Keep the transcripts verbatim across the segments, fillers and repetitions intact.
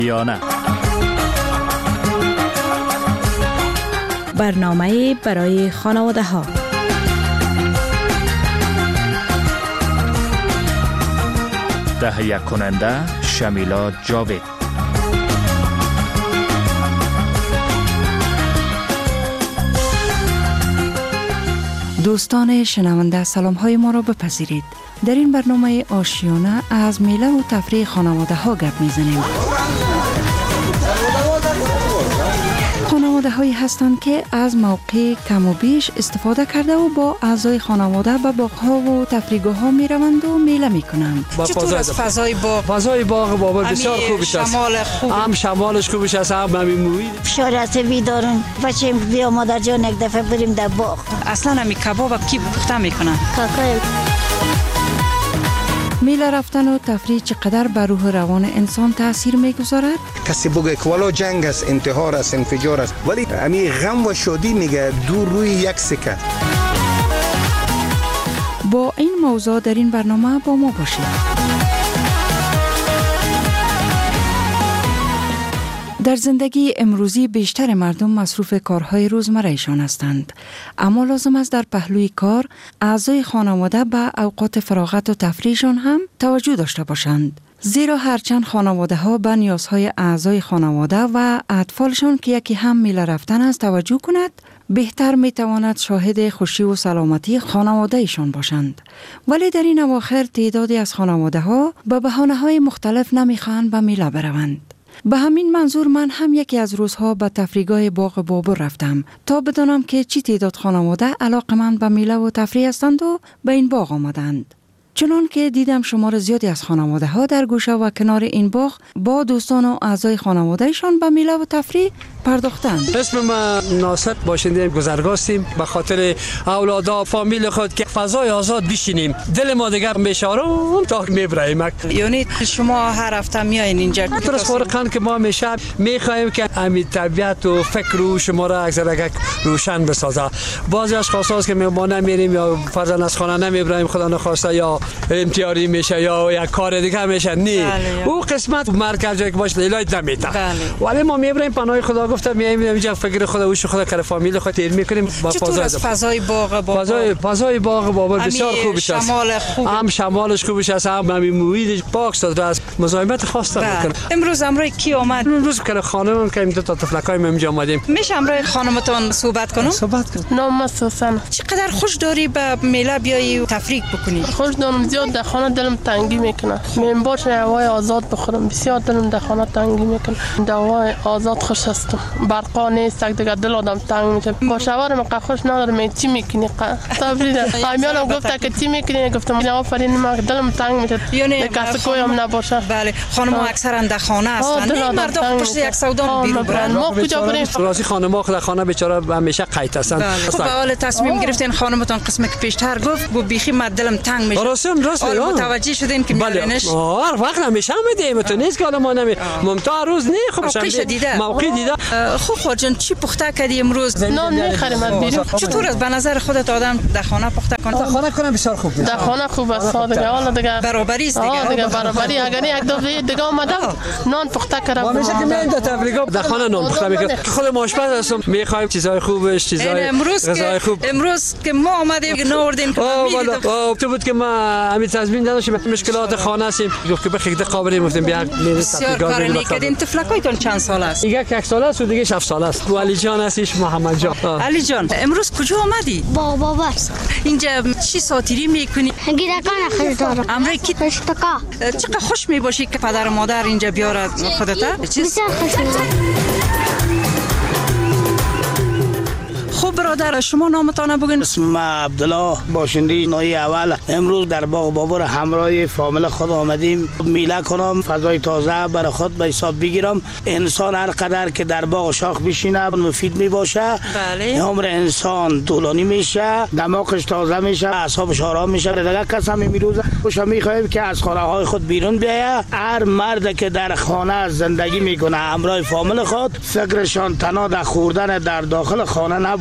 یا نه. برنامه برای خانواده ها. تهیه کننده شمیلا جاوید. دوستان شنونده سلام های ما را بپذیرید. در این برنامه آشیانه از میله و تفریح خانواده ها گپ میزنیم. خانواده هایی هستند که از موقع کم و بیش استفاده کرده و با اعضای خانواده به باغ ها و تفریحگاه ها می روند و میله می کنند. چطور از فضای باغ؟ فضای باغ بابا بسیار خوبش است. شمال خوب. هم شمالش خوبش است، هم همین محیط. فشار عصبی دارن. بچه بیا مادر جان یک دفعه بریم در باغ. اصلا همین کباب کی پخته میکنن؟ کاکای میله رفتن و تفریح چقدر بر روح روان انسان تاثیر میگذارد؟ کسی بگه که والا جنگ است، انتحار است، انفجار است، ولی امی غم و شادی میگه دور روی یک سکه. با این موضوع در این برنامه با ما باشید. در زندگی امروزی بیشتر مردم مصروف کارهای روزمرهشان هستند، اما لازم است در پهلوی کار اعضای خانواده به اوقات فراغت و تفریحشان هم توجه داشته باشند. زیرا هرچند خانواده ها به نیازهای اعضای خانواده و اطفالشان که یکی هم میله رفتن است توجه کند، بهتر می تواند شاهد خوشی و سلامتی خانواده ایشان باشند. ولی در این اواخر تعدادی از خانواده ها به بهانه های مختلف نمیخواهند به میله بروند. به همین منظور من هم یکی از روزها به تفریحگاه باغ بابور رفتم تا بدانم که چی تعداد خانواده علاقه‌مند به میله و تفریح هستند و به این باغ آمدند. چنان که دیدم شمار زیادی از خانواده ها در گوشه و کنار این باغ با دوستان و اعضای خانوادهشان به میله و تفریح پرداختند. اسم ما ناصر، باشنده گذرگاستیم. به خاطر اولادا فامیل خود که فضای آزاد بشینیم، دل ما دیگر میشه آروم تا میبریم. یعنی شما هر هفته میایین اینجا؟ درست فارقاً که ما میشه میخوایم که همین طبیعت و فکر و شما را اکثر روشن بسازه. بعضی اشخاص هست که ما نمیریم یا فرضاً از خانه نمیبریم، خدا نخواسته یا امتیاری میشه یا یک کار دیگه میشه. نه او قسمت مرکز جایی که باشه علاج نمیده. ولی ما میبریم پناه خدا گفتم میایم اینجا فکر خدا و خدا کار فامیل خود تیر میکنیم. با چطور از فضای باغ بابا؟ فضای فضای باغ بابا بسیار خوبش است. شمال خوب. هم شمالش خوبش است، هم همین محیطش پاک سازده است. مزاحمت خاص نداره. امروز امروز کی اومد؟ امروز که خانم که دو تا طفلکای ما اینجا اومدیم. میشه امروز خانمتون صحبت کنم؟ صحبت کن. نام سوسن. چقدر خوش داری به میله بیایی و تفریح بکنی؟ خوش دارم، زیاد در خانه دلم تنگی میکنه. من باشه هوای آزاد بخورم، بسیار دلم در خانه تنگی میکنه. هوای آزاد خوش هستم. برقا نیست دیگه، دل آدم تنگ میشه. با شوهرم که خوش ندارم. چی میکنی؟ تفریح. خانمم گفت که چی میکنی؟ گفتم آفرین، ما دلم تنگ میشه. یعنی کس کویم نباشه. بله، خانم اکثرا در خانه هستن. مردم پشت یک سودا بیرون برن. ما کجا بریم؟ راستی خانم‌ها در خانه بیچاره همیشه قید هستن. خب اول تصمیم گرفتین خانمتون قسم که پیشتر گفت گفت بیخی من دلم تنگ میشه. راستم راست متوجه شدین که میارینش؟ هر وقت نمیشه میدیم تو نیست که ما نمی ممتا روز نه خوب شد دیده موقع دیده. خب خود جان چی پخته کردی امروز؟ نان میخریم از بیرون. چطور است به نظر خودت آدم در خانه پخته کنه؟ در خانه کنم بسیار خوب. در خانه خوب است دیگه. حالا دیگه برابری است دیگه. دیگه برابری. اگر یک دو دیگه اومدم نان پخته کردم. ما میشه که من در تفریحگاه در خانه نان پخته میکنم. خود ماشپز هستم، میخوایم چیزای خوبش، چیزای غذای خوب. امروز که ما اومدیم نوردیم که اوه تو بود که ما همین تصمیم داشتیم مشکلات خانه هستیم، گفت که بخیر دقیقه بریم گفتیم بیا بسیار کار نیکدین. طفلکایتون چند سال است؟ یک یک سال است و دیگه هفت سال است. علی جان هستش، محمد جان. علی جان امروز کجا آمدی؟ با بابا اینجا چی ساتیری میکنی؟ گیرکان خریدارم. امروز کی اشتکا. چقدر خوش میباشی که پدر و مادر اینجا بیارد خودت؟ بسیار خوش خب برادر شما نامتان بگین. اسم ما عبدالله، باشنده نای اول. امروز در باغ بابور همراه فامیل خود آمدیم میله کنم، فضای تازه برای خود به حساب بگیرم. انسان هر قدر که در باغ شاخ بشینه مفید می باشه. بله. عمر انسان طولانی میشه، دماغش تازه میشه، اعصابش آرام میشه. دیگه کس هم میروزه خوش میخوایم که از خانه های خود بیرون بیایه. هر مرد که در خانه زندگی میکنه همراه فامیل خود، فکرشان تنها در خوردن در داخل خانه نبود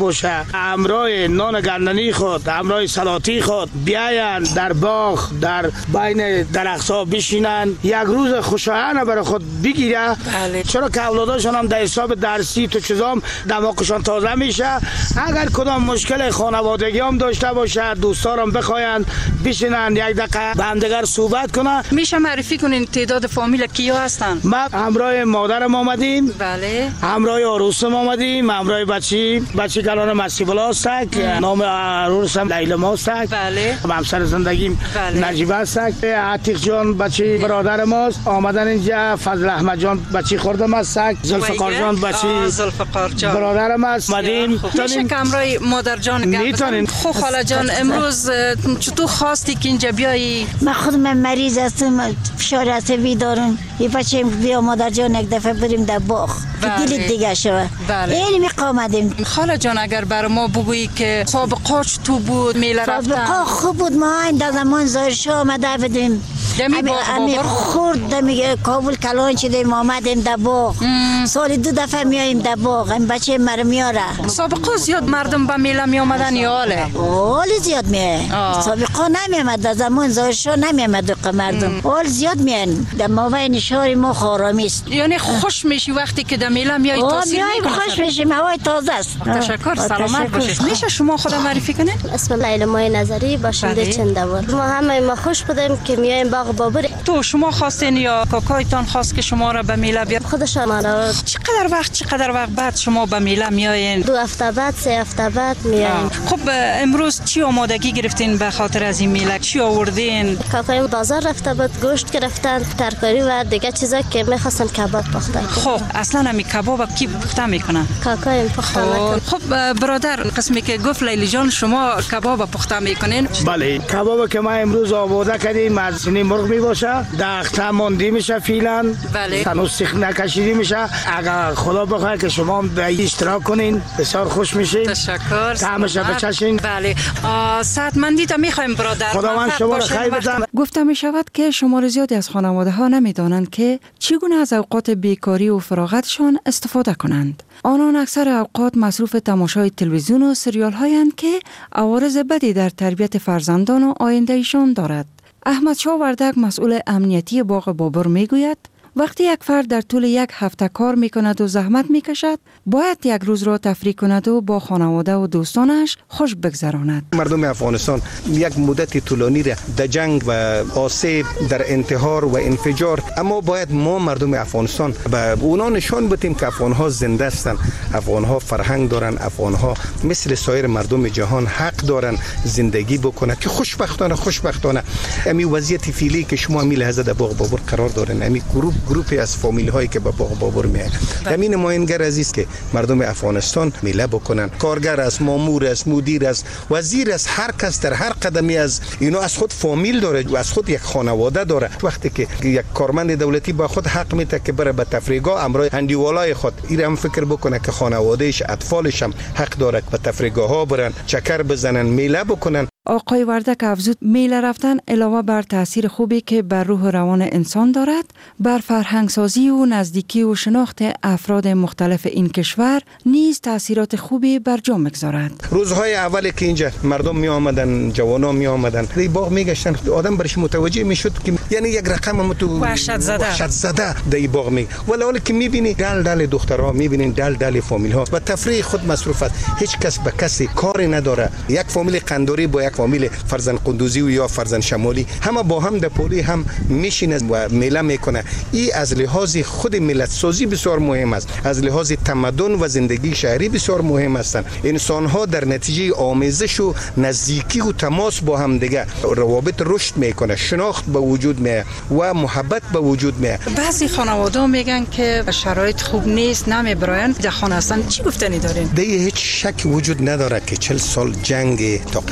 باشه، همراه نان گندنی خود، همراه سلاطی خود بیاین در باغ در بین درخت‌ها بشینن، یک روز خوشایند برای خود بگیره. بله. چرا که اولاداشون هم در حساب درسی تو چیزام دماغشون تازه میشه. اگر کدام مشکل خانوادگی هم داشته باشه، دوستارم بخواین بشینن یک دقیقه با هم دیگر صحبت کنن. میشه معرفی کنین تعداد فامیل کیا هستن؟ ما همراه مادرم آمدیم. بله. همراه عروسم آمدیم، همراه بچی بچی کلان مسیبلا است، نام عروسم لیلا است. بله. همسر زندگیم بله. نجیب است. عتیق جان بچی برادر ماست. آمدن اینجا فضل احمد جان بچی خوردم است. زلفقار جان بچی زلفقار جان برادرم است. مدیم میشه که همراه مادر جان میتونین. خو خاله جان امروز چطور خواستی که اینجا بیایی؟ من خودم مریض هستم، فشار عصبی دارم. یه بچه بیا مادر جان یک دفعه بریم در باغ که دلت دیگه شوه. بله. اینی میقامدیم. خاله جان اگر بر ما بگویی که سابقه چطور بود میله رفتن؟ سابقه خوب بود. ما این در زمان ظاهر شاه آمده بودیم. دمی باغ امی بابر خورد دمی کابل کلان شدیم آمدیم در باغ. سالی دو دفعه میاییم در باغ. این بچه مرا میاره. سابقه زیاد مردم به میله می آمدن یا حاله؟ حال زیاد میه. سابقه نمی آمد در زمان ظاهر شاه نمی آمد مردم. حال زیاد میان. در مابین شهر ما خارامی است. یعنی خوش میشی وقتی که در میله میای تاثیر میکنه؟ خوش میشیم، هوای تازه است. تشکر، سلامت باشید. میشه شما خود معرفی کنین؟ اسم لیلا مای نظری، باشنده چندوار. ما همه ما خوش بودیم که میایم باغ بابر. تو شما خواستین یا کاکایتان خواست که شما را به میله بیاد؟ خودشان را. چقدر وقت چقدر وقت بعد شما به میله میایین؟ دو هفته بعد سه هفته بعد میایم. خب امروز چی آمادگی گرفتین به خاطر از این میله؟ چی آوردین؟ کاکایم بازار رفته بود، گوشت گرفتن، ترکاری و دیگه چیزا که میخواستن کباب پختن. خب اصلا همین کباب کی پخته میکنه؟ کاکایم پخته میکنه. خب برادر، قسمی که گفت لیلی جان شما کباب پخته میکنین؟ بله، کباب که ما امروز آورده کردیم از سینی مرغ می باشه، داغتا مانده میشه فعلا. بله. هنوز سیخ نکشیده میشه. اگر خدا بخواد که شما به اشتراک کنین بسیار خوش میشین. تشکر. طعمش بچشین. بله. صحتمندی تا میخوایم برادر. خداوند شما را خیر بده. گفته می شود که شمار زیادی از خانواده ها نمی دانند که چگونه از اوقات بیکاری و فراغتشان استفاده کنند. آنان اکثر اوقات مصروف تماشای تلویزیون و سریال هایند که عوارض بدی در تربیت فرزندان و آینده ایشان دارد. احمد شاه وردک مسئول امنیتی باغ بابر می گوید وقتی یک فرد در طول یک هفته کار می کند و زحمت می کشد، باید یک روز را تفریح کند و با خانواده و دوستانش خوش بگذراند. مردم افغانستان یک مدت طولانی را در جنگ و آسیب در انتحار و انفجار، اما باید ما مردم افغانستان به اونا نشان بدیم که افغانها زنده هستند، افغانها فرهنگ دارن، افغانها مثل سایر مردم جهان حق دارن زندگی بکنن که خوشبختانه خوشبختانه امی وضعیت فعلی که شما می لحظه در باغ بابر قرار دارن، امی گروه گروپی از فامیل هایی که به باغ بابر میایند. همین نماینگر عزیز که مردم افغانستان میله بکنن، کارگر است، مامور است، مدیر است، وزیر است، هر کس در هر قدمی از اینا از خود فامیل داره و از خود یک خانواده داره. وقتی که یک کارمند دولتی با خود حق میده که بره به تفریحگاه امرای هندیوالای خود این هم فکر بکنه که خانوادهش اطفالش هم حق داره به تفریحگاه ها برن، چکر بزنن، میله بکنن. آقای وردک افزود میله رفتن علاوه بر تاثیر خوبی که بر روح و روان انسان دارد، بر فرهنگسازی و نزدیکی و شناخت افراد مختلف این کشور نیز تاثیرات خوبی بر جا می‌گذارد. روزهای اولی که اینجا مردم می آمدن، جوانا می آمدن، در باغ میگشتن، آدم برش متوجه میشد که یعنی یک رقم متو وحشت زده وحشت زده در باغ می ولی حالا که میبینی دل دل دخترها، میبینین دل دل فامیل ها و تفریح خود مصروف است، هیچ کس به کسی کاری نداره. یک فامیل قندوری با یک فامیل فرزند قندوزی و یا فرزند شمالی همه با هم در پولی هم میشینه و میله میکنه. این از لحاظ خود ملت سازی بسیار مهم است، از لحاظ تمدن و زندگی شهری بسیار مهم هستند. انسان ها در نتیجه آمیزش و نزدیکی و تماس با هم دیگه روابط رشد میکنه، شناخت به وجود میاد و محبت به وجود میاد. بعضی خانواده میگن که شرایط خوب نیست، نمیبراین در خانه هستن. چی گفتنی دارین؟ دیگه هیچ شک وجود نداره که چهل سال جنگ طاقت فرسا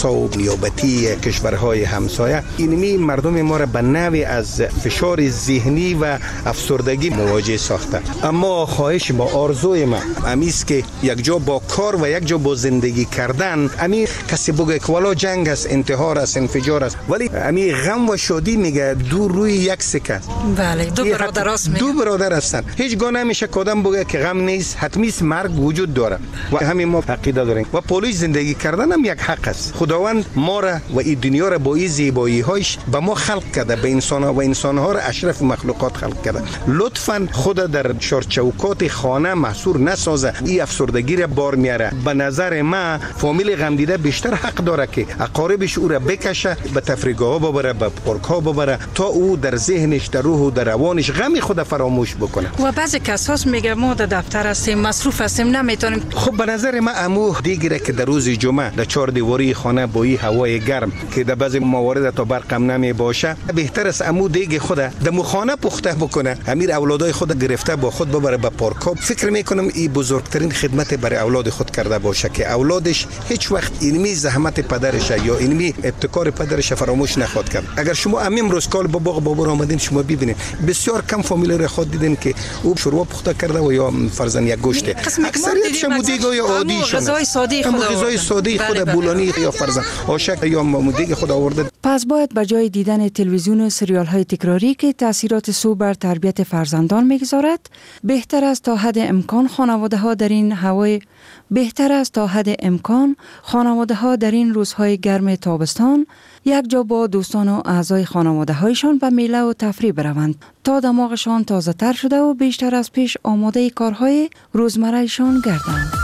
ناسا و نیابتی کشورهای همسایه اینمی مردم ما را به نوعی از فشار ذهنی و افسردگی مواجه ساخته. اما خواهش ما، آرزوی ما امیست که یک جا با کار و یک جا با زندگی کردن، امی کسی بگه که والا جنگ است، انتحار است، انفجار است، ولی امی غم و شادی میگه دو روی یک سکه. بله، دو برادر است. دو برادر هستن. هیچ گاه نمیشه کدام بگه که غم نیست، حتمی مرگ وجود داره و همین ما عقیده داریم. و پولیس زندگی کردن هم یک حق است. خداوند ما را و این دنیا را با این زیبایی هایش به ما خلق کرده، به انسان ها و انسان ها را اشرف مخلوقات خلق کرده. لطفاً خود در چارچوکات خانه محصور نسازه. این افسردگی را بار میاره. به نظر من فامیل غم دیده بیشتر حق داره که اقاربش او را بکشه، به تفریحگاه ها ببره، به پارک ها ببره تا او در ذهنش، در روح و در روانش غم خود فراموش بکنه. و بعضی کساس میگه ما در دفتر هستیم، مصروف هستیم، نمیتونیم. خب به نظر من امو دیگره که در روز جمعه در چهار دیواری خانه با این هوای گرم که در بعضی موارد تا برقم نمی باشه، بهتر است امو دیگه خود در مخانه پخته بکنه، امیر اولادای خود گرفته با خود ببره به پارک. فکر میکنم این بزرگترین خدمت برای اولاد خود کرده باشه که اولادش هیچ وقت اینمی زحمت پدرش یا اینمی ابتکار پدرش فراموش نخواد کرد. اگر شما امیم روز کال با باغ بابا آمدین، شما ببینید بسیار کم فامیل را خود دیدین که او شوربه پخته کرده و یا فرزن یک گوشت. اکثریت شما دیگه یا عادی شده، غذای ساده خود غذای ساده خود بولانی یا فرزن آشک یا مودیگ خود آورده. پس باید به جای دیدن تلویزیون و سریال های تکراری که تاثیرات سو بر تربیت فرزندان میگذارد، بهتر است تا حد امکان خانواده ها در این هوای بهتر است تا حد امکان خانواده ها در این روزهای گرم تابستان یک جا با دوستان و اعضای خانواده هایشان به میله و تفریح بروند تا دماغشان تازه تر شده و بیشتر از پیش آماده کارهای روزمرهشان گردند.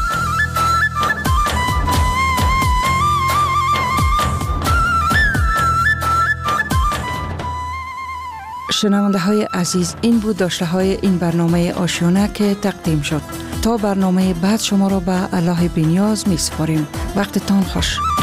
شنونده های عزیز، این بود داشته های این برنامه آشیانه که تقدیم شد. تا برنامه بعد شما را به الله بی‌نیاز می سپاریم. وقتتان خوش.